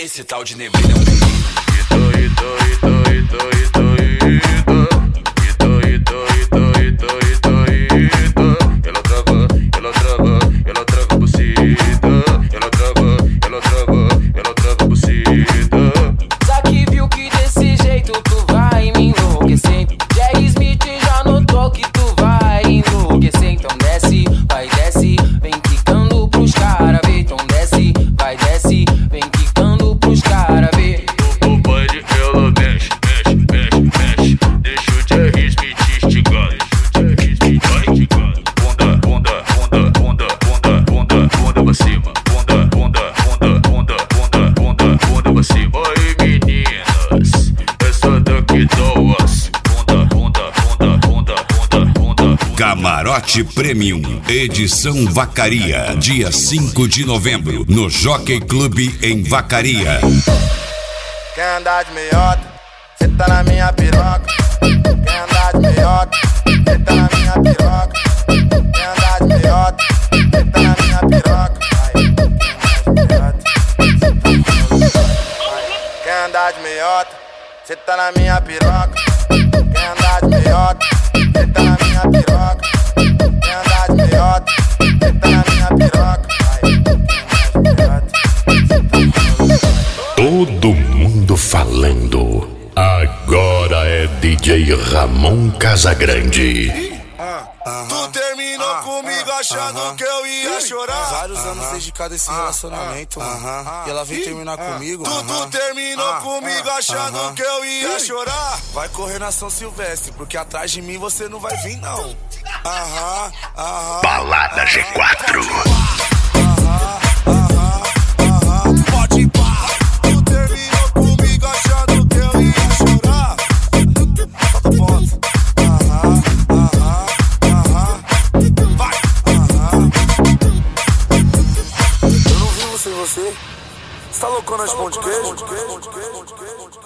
Esse tal de neblina é um perigo. Ela trava buceta. Ela trava buceta. Só que viu que desse jeito tu vai me enlouquecer. Jerry Smith já notou que tu vai enlouquecer. Então desce, vai desce, vem quicando pros cara ver. Então desce, vai desce, vem quicando pros cara ver. O baile ela mexe, mexe, mexe, mexe. Deixa o Jerry Smith estigar. Bunda, bunda, bunda, bunda, bunda, bunda, bunda pra cima. Bunda, bunda, bunda, bunda, bunda, bunda, bunda pra cima. Oi meninas, essa daqui dá as. Bunda, bunda, bunda, bunda, bunda, bunda. Camarote Premium, edição Vacaria, dia 5 de novembro, no Jockey Club em Vacaria. Quer andar de meiota, cê tá na minha piroca. Quer andar de meiota, cê tá na minha piroca. Quer andar de meiota, cê tá na minha piroca. Quer andar de meiota, cê tá na minha piroca. Quer andar de meiota, cê tá na minha piroca. Quer andar de meiota, cê tá na minha piroca. Todo mundo falando. Agora é DJ Ramon Casagrande. Tu terminou comigo achando que eu ia chorar. Vários anos dedicado a esse relacionamento, mano. E ela veio terminar comigo. Tu terminou comigo achando que eu ia chorar. Vai correr na São Silvestre, porque atrás de mim você não vai vir, não. Balada G4. Pode ir pá. Tu terminou comigo achando que eu ia chorar. Solta o ponto. Vai. Eu não vivo sem você. Você tá loucona de pão de queijo?